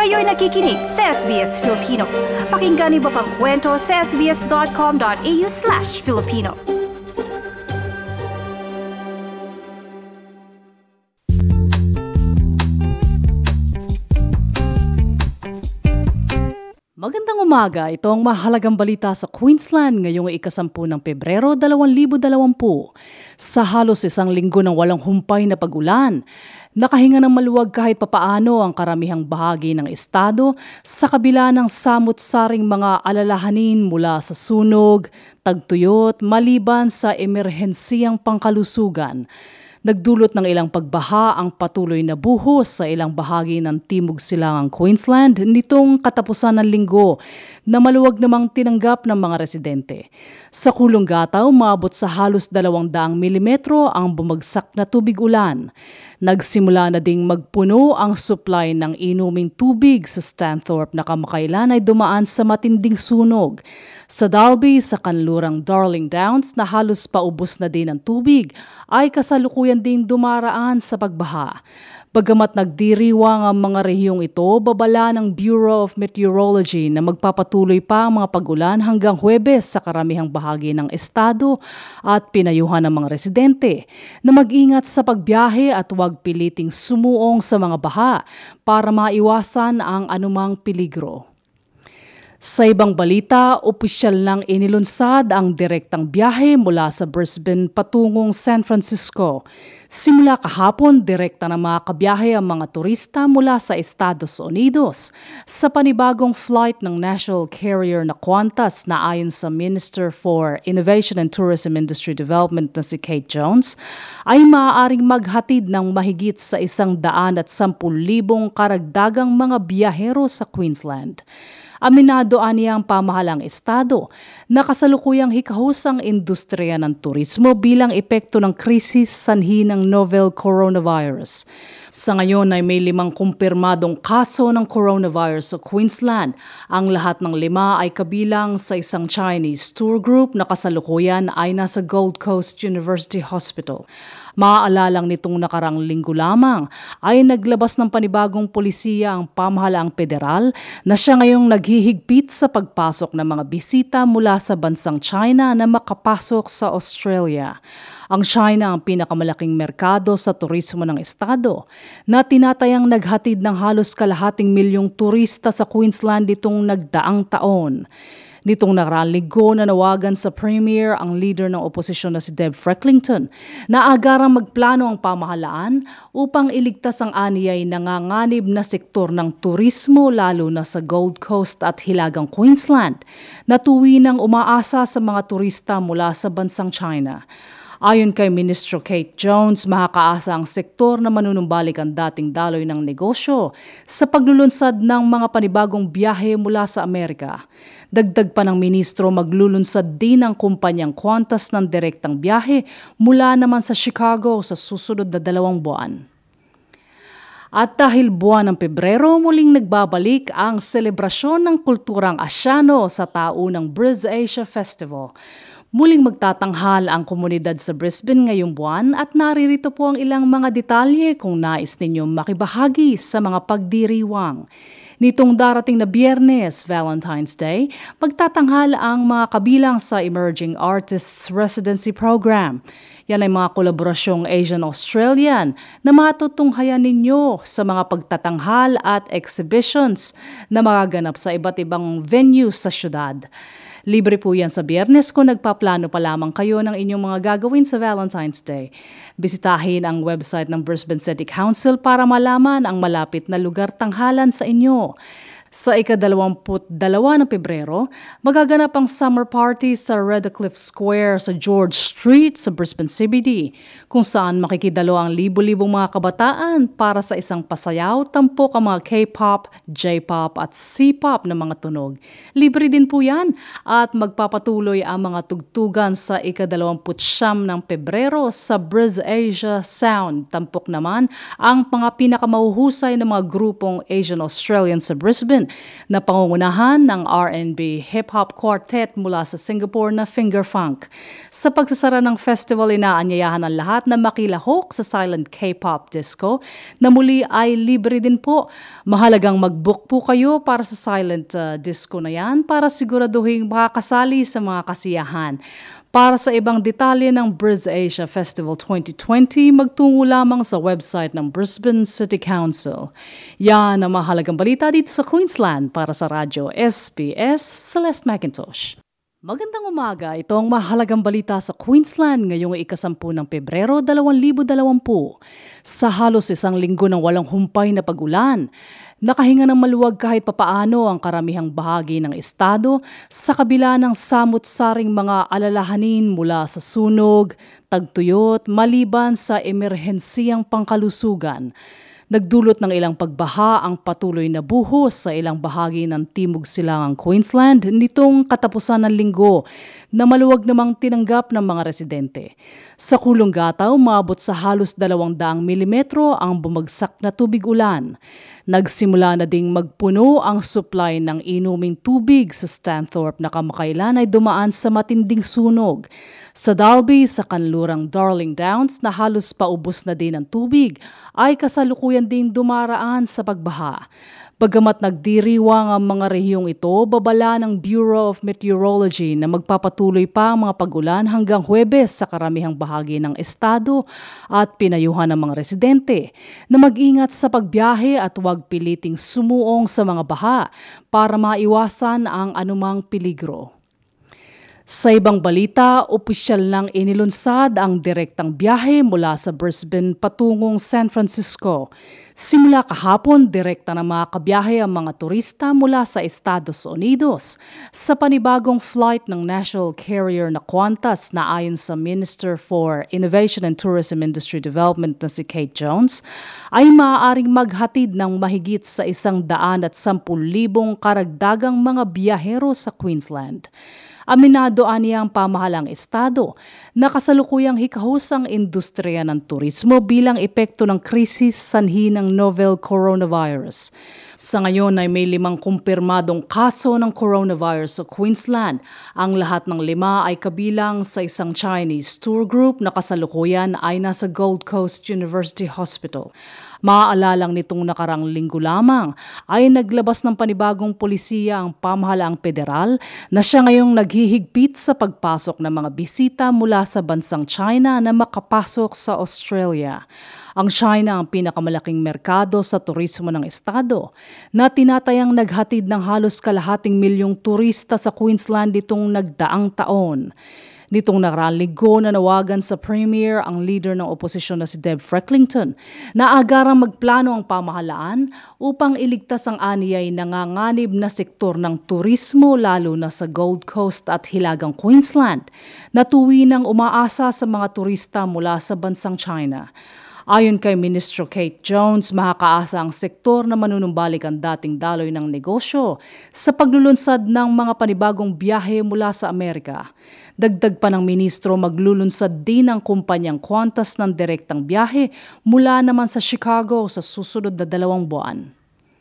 Kayo'y nakikinig sa SBS Filipino. Pakinggan niyo pa ang kwento sa sbs.com.au/Filipino. Magandang umaga, ito ang mahalagang balita sa Queensland ngayong ika-10 ng Pebrero 2020. Sa halos isang linggo ng walang humpay na pag-ulan, nakahinga ng maluwag kahit papaano ang karamihang bahagi ng estado sa kabila ng samut-saring mga alalahanin mula sa sunog, tagtuyot, maliban sa emerhensiyang pangkalusugan. Nagdulot ng ilang pagbaha ang patuloy na buhos sa ilang bahagi ng Timog Silangang Queensland nitong katapusan ng linggo na maluwag namang tinanggap ng mga residente. Sa Coolangatta, umabot sa halos 200 milimetro ang bumagsak na tubig ulan. Nagsimula na ding magpuno ang supply ng inuming tubig sa Stanthorpe na kamakailan ay dumaan sa matinding sunog. Sa Dalby, sa kanlurang Darling Downs na halos paubos na din ang tubig, ay kasalukuyan ding dumaraan sa pagbaha. Bagamat nagdiriwang ang mga rehiyong ito, babala ng Bureau of Meteorology na magpapatuloy pa ang mga pag-ulan hanggang Huwebes sa karamihang bahagi ng estado at pinayuhan ng mga residente na mag-ingat sa pagbiyahe at huwag piliting sumuong sa mga baha para maiwasan ang anumang peligro. Sa ibang balita, opisyal nang inilunsad ang direktang biyahe mula sa Brisbane patungong San Francisco. Simula kahapon, direkta na makakabiyahe ang mga turista mula sa Estados Unidos sa panibagong flight ng national carrier na Qantas na ayon sa Minister for Innovation and Tourism Industry Development na si Kate Jones, ay maaaring maghatid ng mahigit sa 110,000 karagdagang mga biyahero sa Queensland. Aminado niya ang pamahalang estado na kasalukuyang hikahos ang industriya ng turismo bilang epekto ng krisis sanhi ng novel coronavirus. Sa ngayon ay may 5 kumpirmadong kaso ng coronavirus sa Queensland. Ang lahat ng 5 ay kabilang sa isang Chinese tour group na kasalukuyan ay nasa Gold Coast University Hospital. Maaalalang nitong nakarang linggo lamang ay naglabas ng panibagong polisiya ang pamahalaang federal na siya ngayong naghihigpit sa pagpasok ng mga bisita mula sa bansang China na makapasok sa Australia. Ang China ang pinakamalaking merkado sa turismo ng estado na tinatayang naghatid ng halos 250,000 turista sa Queensland itong nagdaang taon. Nitong nakaraang linggo nanawagan sa Premier ang leader ng oposisyon na si Deb Frecklington na agarang magplano ang pamahalaan upang iligtas ang aniyay nanganganib na sektor ng turismo lalo na sa Gold Coast at Hilagang Queensland na tuwi nang umaasa sa mga turista mula sa bansang China. Ayon kay Minister Kate Jones, makakaasa ang sektor na manunumbalik ang dating daloy ng negosyo sa paglulunsad ng mga panibagong biyahe mula sa Amerika. Dagdag pa ng ministro, maglulunsad din ang kumpanyang Qantas ng direktang biyahe mula naman sa Chicago sa susunod na 2 buwan. At dahil buwan ng Pebrero, muling nagbabalik ang selebrasyon ng kulturang Asyano sa taunang BrizAsia Festival. Muling magtatanghal ang komunidad sa Brisbane ngayong buwan at naririto po ang ilang mga detalye kung nais ninyong makibahagi sa mga pagdiriwang. Nitong darating na Biyernes, Valentine's Day, magtatanghal ang mga kabilang sa Emerging Artists Residency Program. Yan ay mga kolaborasyong Asian-Australian na matutunghayan ninyo sa mga pagtatanghal at exhibitions na magaganap sa iba't ibang venues sa syudad. Libre po yan sa Biyernes kung nagpaplano pa lamang kayo ng inyong mga gagawin sa Valentine's Day. Bisitahin ang website ng Brisbane City Council para malaman ang malapit na lugar tanghalan sa inyo. Sa ika-22 ng Pebrero, magaganap ang summer party sa Redcliffe Square sa George Street sa Brisbane CBD, kung saan makikidalo ang libo-libong mga kabataan para sa isang pasayaw, tampok ang mga K-pop, J-pop at C-pop na mga tunog. Libre din po yan at magpapatuloy ang mga tugtugan sa ika-29 ng Pebrero sa BrizAsia Sound. Tampok naman ang mga pinakamahuhusay na mga grupong Asian-Australian sa Brisbane Brisbane na pangungunahan ng R&B hip-hop quartet mula sa Singapore na Finger Funk. Sa pagsasara ng festival, inaanyayahan ang lahat na makilahok sa silent K-pop disco na muli ay libre din po. Mahalagang mag-book po kayo para sa silent disco na yan para siguraduhin makakasali sa mga kasiyahan. Para sa ibang detalye ng BrisAsia Festival 2020, magtungo lamang sa website ng Brisbane City Council. Yan ang mahalagang balita dito sa Queensland para sa Radyo SBS, Celeste McIntosh. Magandang umaga, ito ang mahalagang balita sa Queensland ngayong ika-10 ng Pebrero 2020. Sa halos isang linggo ng walang humpay na pag-ulan, nakahinga ng maluwag kahit papaano ang karamihang bahagi ng estado sa kabila ng samut-saring mga alalahanin mula sa sunog, tagtuyot, maliban sa emerhensiyang pangkalusugan. Nagdulot ng ilang pagbaha ang patuloy na buhos sa ilang bahagi ng Timog Silangang Queensland nitong katapusan ng linggo na maluwag namang tinanggap ng mga residente. Sa Coolangatta, umabot sa halos 200 milimetro ang bumagsak na tubig ulan. Nagsimula na ding magpuno ang supply ng inuming tubig sa Stanthorpe na kamakailan ay dumaan sa matinding sunog. Sa Dalby, sa kanlurang Darling Downs na halos paubos na din ang tubig, ay kasalukuyan ding dumaraan sa pagbaha. Bagamat nagdiriwang ang mga rehiyong ito, babala ng Bureau of Meteorology na magpapatuloy pa ang mga pag-ulan hanggang Huwebes sa karamihang bahagi ng estado at pinayuhan ng mga residente na mag-ingat sa pagbiyahe at huwag piliting sumuong sa mga baha para maiwasan ang anumang peligro. Sa ibang balita, opisyal nang inilunsad ang direktang biyahe mula sa Brisbane patungong San Francisco. Simula kahapon, direkta na makakabiyahe ang mga turista mula sa Estados Unidos sa panibagong flight ng national carrier na Qantas na ayon sa Minister for Innovation and Tourism Industry Development na si Kate Jones, ay maaaring maghatid ng mahigit sa 110,000 karagdagang mga biyahero sa Queensland. Aminado aniya ang pamahalang estado na kasalukuyang hikahusang industriya ng turismo bilang epekto ng krisis sanhi ng novel coronavirus. Sa ngayon ay may 5 kumpirmadong kaso ng coronavirus sa Queensland. Ang lahat ng 5 ay kabilang sa isang Chinese tour group na kasalukuyan ay nasa Gold Coast University Hospital. Maaalalang nitong nakarang linggo lamang ay naglabas ng panibagong polisiya ang pamahalaang federal na siya ngayong naghihigpit sa pagpasok ng mga bisita mula sa bansang China na makapasok sa Australia. Ang China ang pinakamalaking merkado sa turismo ng estado na tinatayang naghatid ng halos 250,000 turista sa Queensland itong nagdaang taon. Nitong nakaraang linggo nanawagan sa Premier ang leader ng oposisyon na si Deb Frecklington na agarang magplano ang pamahalaan upang iligtas ang aniyay nanganganib na sektor ng turismo lalo na sa Gold Coast at Hilagang Queensland na tuwinang umaasa sa mga turista mula sa bansang China. Ayon kay Ministro Kate Jones, makakaasa ang sektor na manunumbalik ang dating daloy ng negosyo sa paglulunsad ng mga panibagong biyahe mula sa Amerika. Dagdag pa ng ministro, maglulunsad din ang kumpanyang Qantas ng direktang biyahe mula naman sa Chicago sa susunod na 2 buwan.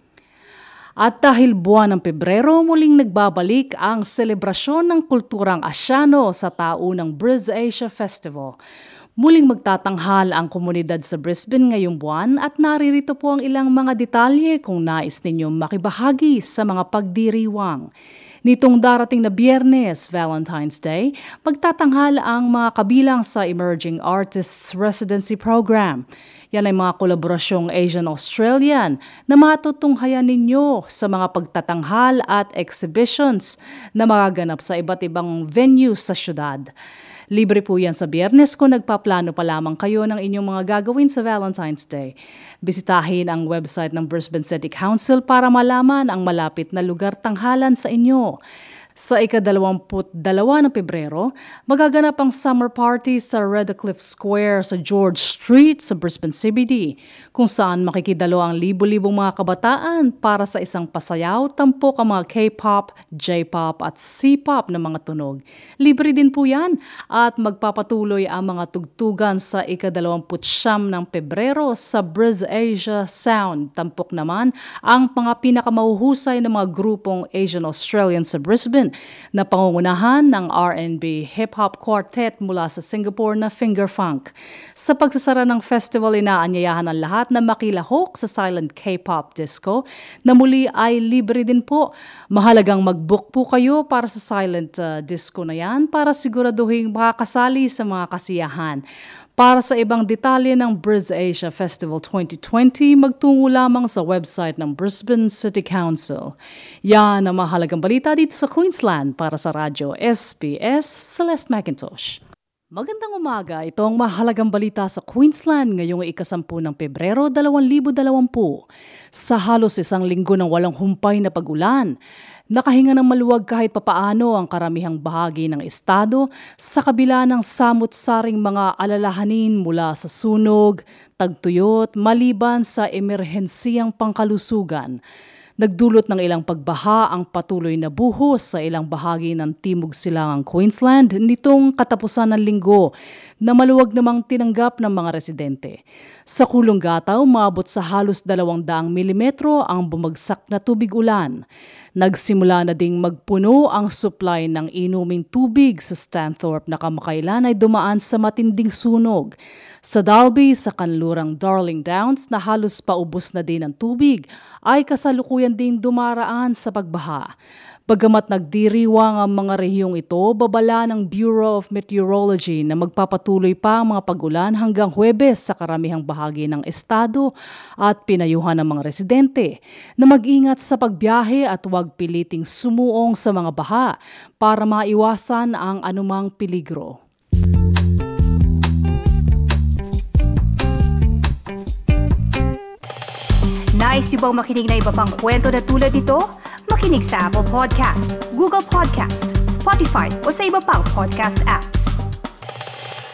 At dahil buwan ng Pebrero, muling nagbabalik ang selebrasyon ng kulturang Asyano sa taunang BrisAsia Festival. Muling magtatanghal ang komunidad sa Brisbane ngayong buwan at naririto po ang ilang mga detalye kung nais ninyong makibahagi sa mga pagdiriwang. Nitong darating na Biyernes, Valentine's Day, magtatanghal ang mga kabilang sa Emerging Artists Residency Program. Yan ay mga kolaborasyong Asian-Australian na matutunghayan ninyo sa mga pagtatanghal at exhibitions na magaganap sa iba't ibang venues sa syudad. Libre po yan sa Biyernes kung nagpaplano pa lamang kayo ng inyong mga gagawin sa Valentine's Day. Bisitahin ang website ng Brisbane City Council para malaman ang malapit na lugar tanghalan sa inyo. Sa ika-22 ng Pebrero, magaganap ang summer party sa Redcliffe Square sa George Street sa Brisbane CBD, kung saan makikidalo ang libo-libong mga kabataan para sa isang pasayaw, tampok ang mga K-pop, J-pop at C-pop na mga tunog. Libre din po yan at magpapatuloy ang mga tugtugan sa ika-29 ng Pebrero sa BrizAsia Sound. Tampok naman ang mga pinakamahuhusay na mga grupong Asian-Australian sa Brisbane na pangungunahan ng R&B hip-hop quartet mula sa Singapore na Finger Funk. Sa pagsasara ng festival, inaanyayahan ang lahat na makilahok sa silent K-pop disco na muli ay libre din po. Mahalagang mag-book po kayo para sa silent disco na yan para siguraduhin makakasali sa mga kasiyahan. Para sa ibang detalye ng BrizAsia Festival 2020, magtungo lamang sa website ng Brisbane City Council. Yan ang mahalagang balita dito sa Queensland para sa Radyo SBS, Celeste McIntosh. Magandang umaga, ito ang mahalagang balita sa Queensland ngayong ika-10 ng Pebrero 2020. Sa halos isang linggo ng walang humpay na pag-ulan, nakahinga ng maluwag kahit papaano ang karamihang bahagi ng estado sa kabila ng samut-saring mga alalahanin mula sa sunog, tagtuyot, maliban sa emerhensiyang pangkalusugan. Nagdulot ng ilang pagbaha ang patuloy na buhos sa ilang bahagi ng Timog Silangang Queensland nitong katapusan ng linggo na maluwag namang tinanggap ng mga residente. Sa Coolangatta, umabot sa halos 200 milimetro ang bumagsak na tubig ulan. Nagsimula na ding magpuno ang supply ng inuming tubig sa Stanthorpe na kamakailan ay dumaan sa matinding sunog. Sa Dalby, sa kanlurang Darling Downs na halos paubos na din ang tubig, ay kasalukuyan ding dumaraan sa pagbaha. Bagamat nagdiriwang ang mga rehiyong ito, babala ng Bureau of Meteorology na magpapatuloy pa ang mga pag-ulan hanggang Huwebes sa karamihang bahagi ng estado at pinayuhan ng mga residente na mag-ingat sa pagbiyahe at huwag piliting sumuong sa mga baha para maiwasan ang anumang peligro. Nice yung bang makinig na iba pang kwento na tulad ito? Makinig sa Apple Podcast, Google Podcast, Spotify o sa iba pang podcast apps.